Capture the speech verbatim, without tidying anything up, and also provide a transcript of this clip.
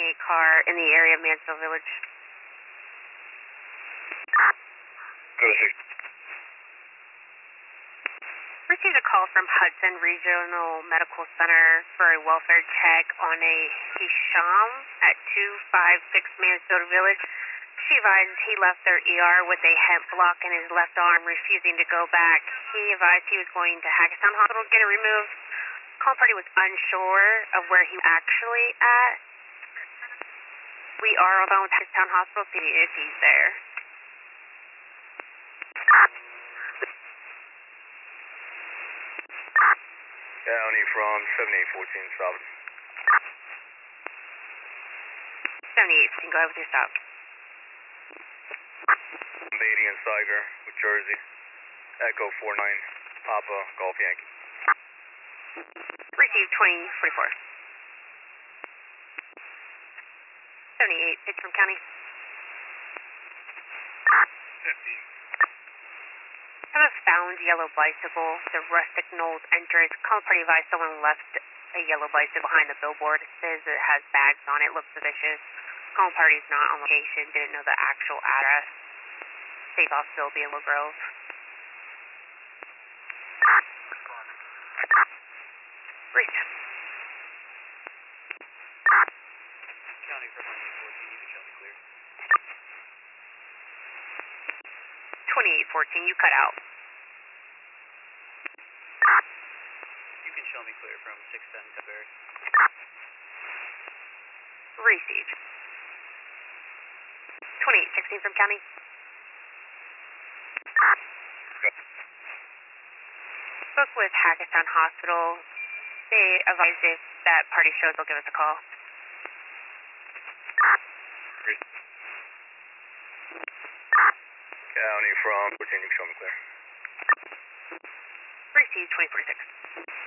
twenty-eight car in the area of Mansfield Village. Go ahead. Received a call from Hudson Regional Medical Center for a welfare check on a Hisham at two five six Mansfield Village. She advised he left their E R with a hemp block in his left arm, refusing to go back. He advised he was going to Hackettstown Hospital to get it removed. Call party was unsure of where he was actually at. We are on the phone with Hackettstown Hospital, see if he's there. County from seventy-eight fourteen, stop. seventy-eight fourteen, go ahead with your stop. Beatty and Steiger with Jersey. Echo four nine, Papa, Golf Yankee. Receive twenty forty-four. seventy-eight, it's from County. fifteen. Have a found yellow bicycle, the Rustic Knolls entrance. Call party advised someone left a yellow bicycle behind the billboard. It says it has bags on it, looks suspicious. Call party's not on location, didn't know the actual address. Safe Hospital, Willow Grove. Reach. County from twenty-eight fourteen, you can show me clear. twenty-eight fourteen, you cut out. You can show me clear from six ten Cudberry. Received. twenty-eight sixteen from County. Spoke with Hackettstown Hospital. They advised if that party shows, they'll give us a call. County from fourteen, you can show me clear. Received twenty forty-six.